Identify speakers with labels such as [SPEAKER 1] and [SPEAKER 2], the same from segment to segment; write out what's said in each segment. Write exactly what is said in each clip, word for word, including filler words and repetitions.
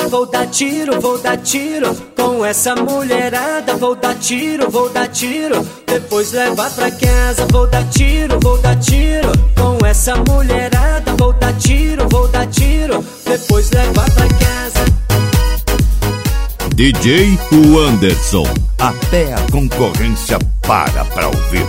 [SPEAKER 1] vou dar tiro, vou dar tiro. Com essa mulherada vou dar tiro, vou dar tiro. Depois levar pra casa, vou dar tiro, vou dar tiro. Com essa mulherada vou dar tiro, vou dar tiro. Depois levar pra casa.
[SPEAKER 2] D J Wanderson, até a concorrência para pra ouvir.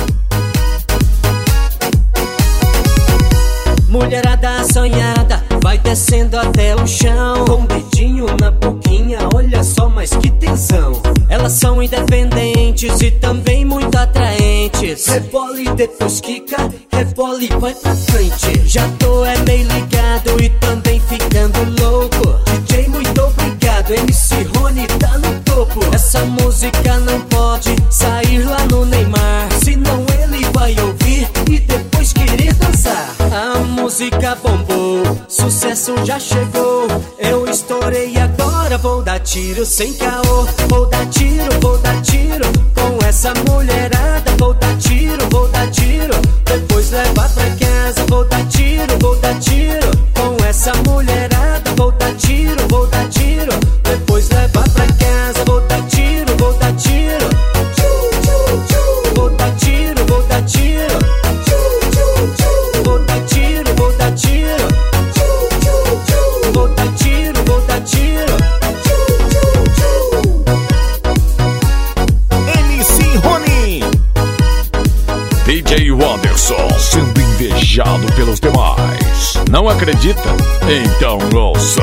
[SPEAKER 1] Mulherada assanhada, vai descendo até o chão. Com um dedinho na boquinha, olha só, mas que tesão. Elas são independentes e também muito atraentes. Rebola e depois quica, rebola e vai pra frente. Já tô é meio ligado e também ficando louco. D J, muito obrigado, M C Rony tá no topo. Essa música não pode sair lá no Neymar, senão ele vai ouvir e depois querer dançar. A música bombou, sucesso já chegou. Eu estourei agora, vou dar tiro sem caô. Vou dar tiro, vou dar tiro. Com essa mulherada vou dar tiro, vou dar tiro. Depois levar pra casa, vou dar tiro, vou dar tiro. Com essa mulherada vou dar tiro, vou dar tiro. Depois levar pra casa, vou dar tiro, vou dar tiro. Vou dar tiro, vou dar tiro. Vou dar tiro, vou dar tiro. Vou dar tiro, vou dar tiro.
[SPEAKER 2] M C Rony, D J Wanderson, sendo invejado pelos demais. Não acredita? Então ouça.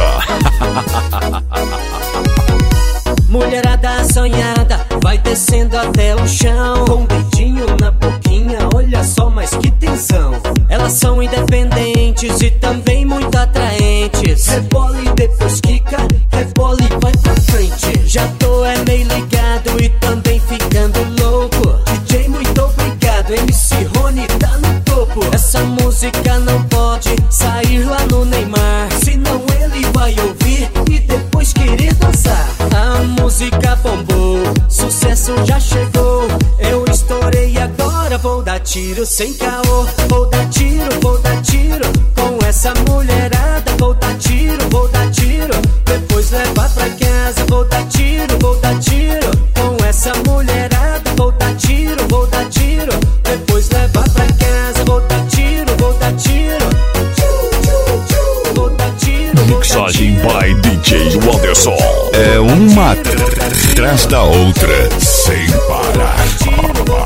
[SPEAKER 1] Mulherada assanhada, vai descendo até o chão. Com um dedinho na boquinha, olha só, mas que tesão. Elas são independentes e também muito atraentes. Rebola e depois quica, rebola e vai pra frente. Já tô é meio ligado e também ficando louco. D J, muito obrigado, M C Rony tá no topo. Essa música não pode sair lá no Neymar, senão ele vai ouvir e depois querer dançar. A música bombou, sucesso já chegou. Eu estourei agora, vou dar tiro sem caô. Vou dar tiro, vou dar tiro. Com essa mulherada vou dar tiro, vou dar tiro. Depois levar pra casa, vou dar tiro, vou dar tiro. Com essa mulherada vou dar tiro, vou dar tiro. Depois levar pra casa, vou dar tiro, vou dar tiro. Vou dar tiro.
[SPEAKER 2] Mixagem by D J Wanderson. É uma atrás da outra, sem parar.